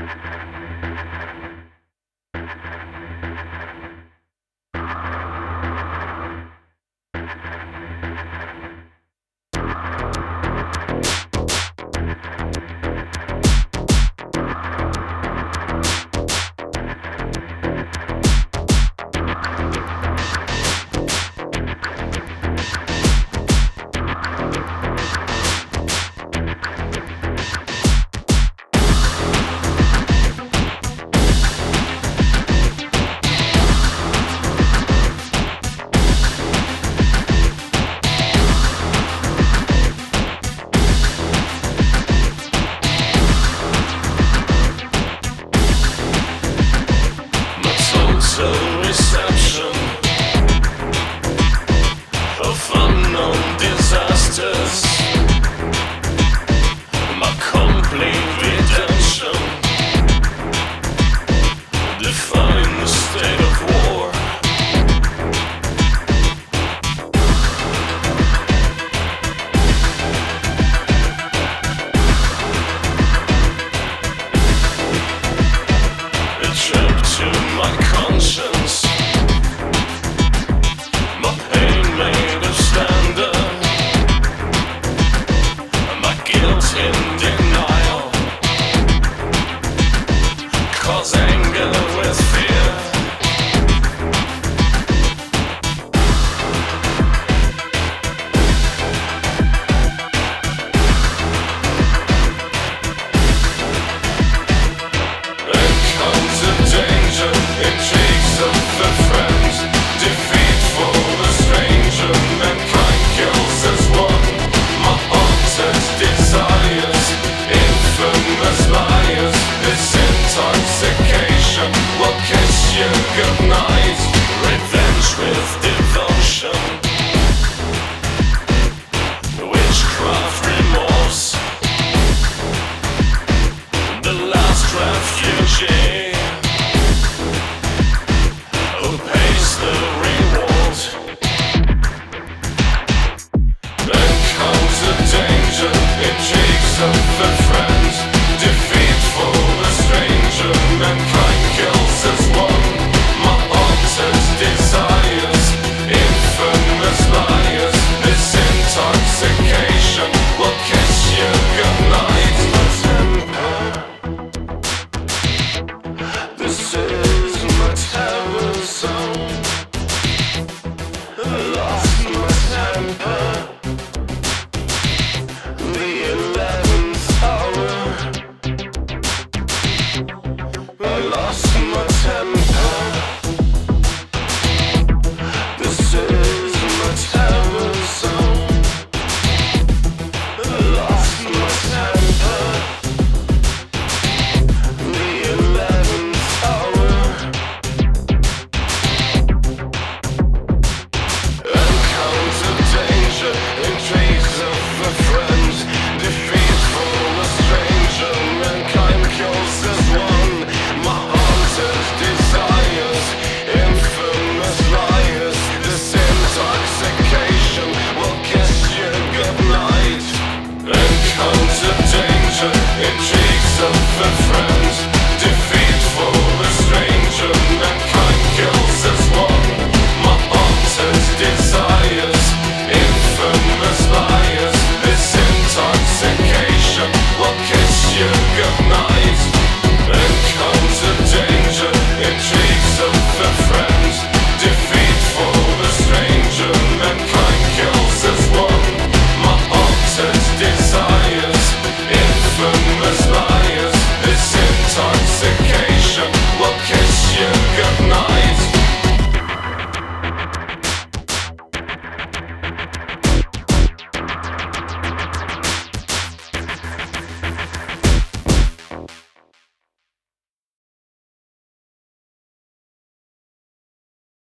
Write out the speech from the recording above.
Reception of unknown disasters, my complete redemption, define the state of war. A trip to my conscience, my pain made of slander, my guilt in denial, cause anger with fear. Encounter danger, intrigues of the friends, defeat for the stranger, mankind kills as one. My haunted desires, infamous liars, this intoxication will kiss you goodnight. Revenge with devotion, witchcraft remorse, the last refugee who pays the reward. Encounter danger, intrigues of the friends, defeat for the stranger, mankind kills as one. My haunted desires, infamous liars, this intoxication will kiss you goodnight. This is my terror zone. I lost my temper. The 11th hour. I lost